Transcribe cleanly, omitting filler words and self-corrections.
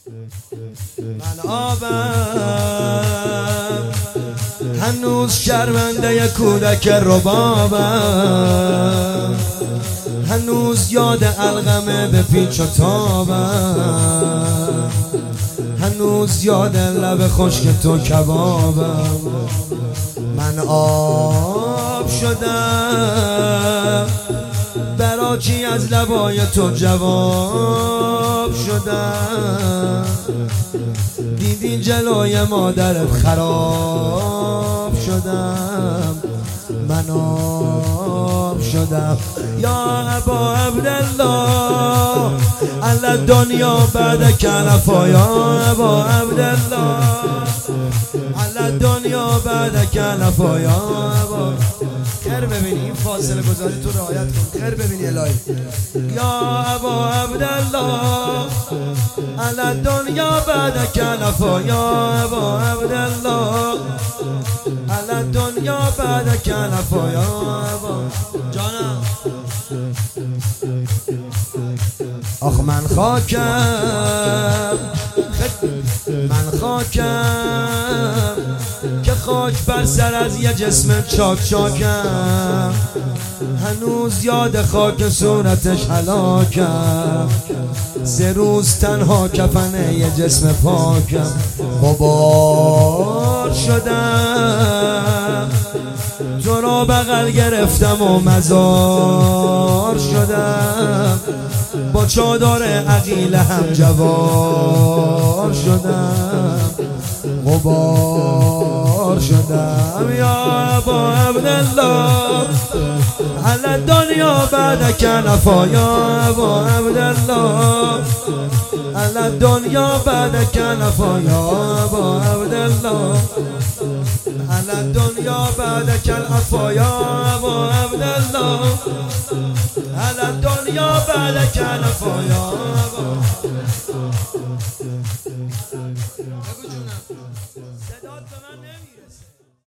من آبم هنوز شرمنده کودک ربابم، هنوز یاد علقمه به پیچ و تابم، هنوز یاد لب خشک تو کبابم. من آب شدم براکی از لبای تو جواب شدم، دیدی جلوی مادرت خراب شدم. من آب شدم یا ابا عبدالله علی دنیا بعد کنفا، یا ابا عبدالله علی دنیا بعد کنفا، یا ابا. خیر ببینی این فاصله گذاری تو رعایت کن، خیر ببینی الهی. یا ابا عبدالله علی دنیا بعد کنفا، یا ابا عبدالله علی دنیا بعد کنفا، یا ابا. جانم آخ من خاکم، من خاکم که خاک بر سر از یه جسم چاک چاکم، هنوز یاد خاک صورتش هلاکم. 3 روز تنها کفن یه جسم پاکم، غبار شدم تو را بغل گرفتم و مزار شدم، با چادر عقیله هم جوار شدم، غبار شدم. یا ابا عبدالله علی دنیا بعد کنفا، یا ابا عبدالله علی دنیا بعد کنفا، یا ابا عبدالله علی دنیا بعد کنفا، یا ابا عبدالله علی دنیا بعد کنفا، یا ابا. بگو جونم صدات به من نمیره.